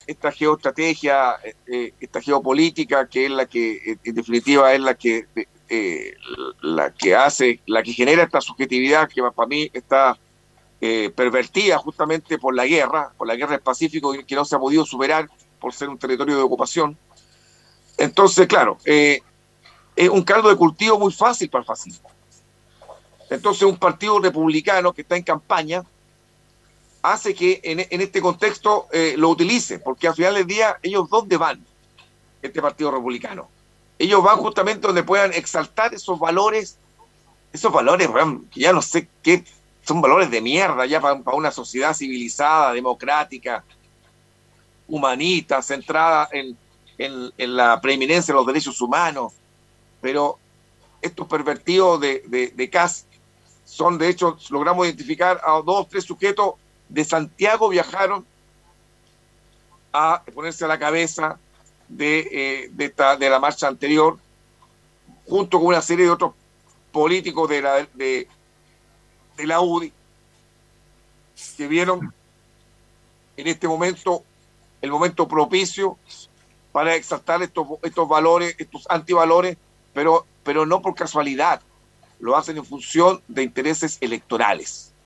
esta geoestrategia, esta geopolítica, que es la que, en definitiva, es la que genera esta subjetividad que para mí está pervertida justamente por la guerra del Pacífico, que no se ha podido superar por ser un territorio de ocupación. Entonces, claro, es un caldo de cultivo muy fácil para el fascismo. Entonces, un partido republicano que está en campaña hace que en este contexto lo utilice, porque al final del día, ellos ¿dónde van? Este partido republicano. Ellos van justamente donde puedan exaltar esos valores, que ya no sé qué, son valores de mierda ya para una sociedad civilizada, democrática, humanista, centrada en la preeminencia de los derechos humanos. Pero estos pervertidos de CAS son, de hecho, logramos identificar a 2 o 3 sujetos de Santiago, viajaron a ponerse a la cabeza de la marcha anterior, junto con una serie de otros políticos de la UDI, que vieron en este momento el momento propicio para exaltar estos valores, estos antivalores, pero no por casualidad, lo hacen en función de intereses electorales.